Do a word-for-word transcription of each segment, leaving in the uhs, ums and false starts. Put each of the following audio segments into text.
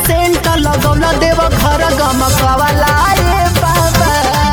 Scent लगौला देव घर गमकवाला रे बाबा।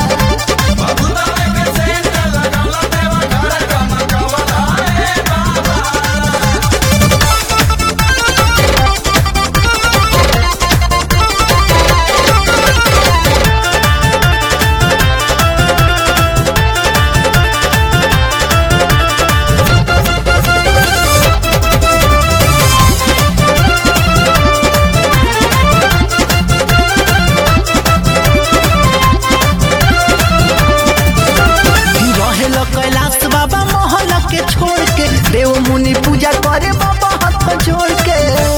कैलाश बाबा महल के छोड़ के देव मुनि पूजा करे बाबा हाथ जोड़ के।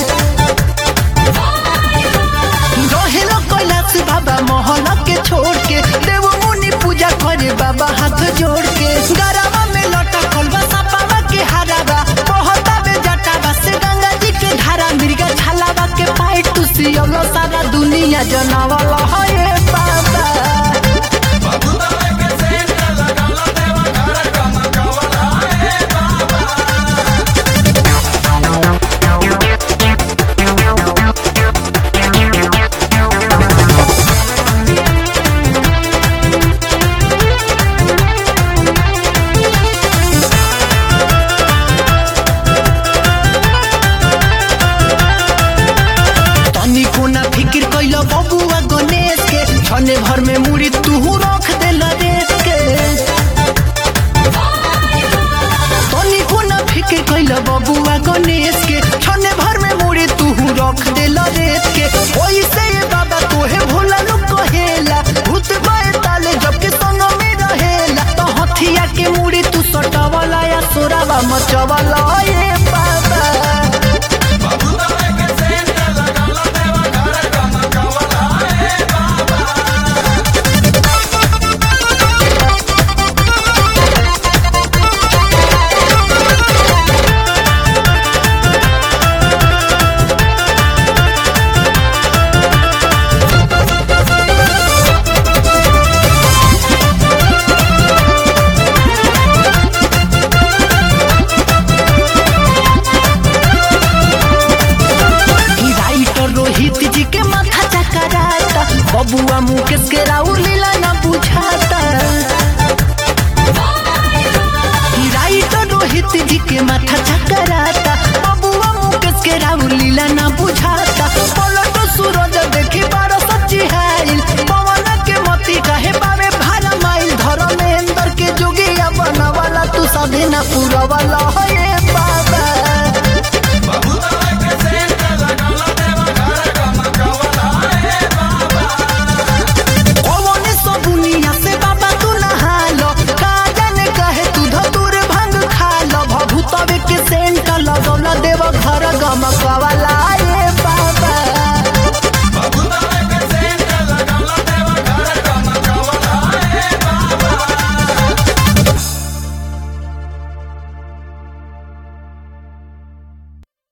रहेला कैलाश बाबा महल के छोड़ के देव मुनि पूजा करे बाबा हाथ जोड़ के। गरबा में लटकल बा सपावा के हरावा बहता में जटावा से गंगा जी के धारा मिर्गा छालावा के पाई टुसियलो सारा दुनिया जनावला है बाबा। फिक्र कैलो बबुआ गणेश के छने भर में मुड़ी तू रख देल रेत के। तनी को ना फिक्र कैलो बबुआ गणेश के छने भर में मुड़ी तू रख देल रेत के। ओइसे बाबा तोहे भोला नु कहेला भूत बाए ताले जब के संग में रहेला। तो हथिया के मुड़ी तू सटावला या सोरावा मचवाला ए बाबा। रोहित जी के माथा चकराता बबुआ मुकेश के राउर लीला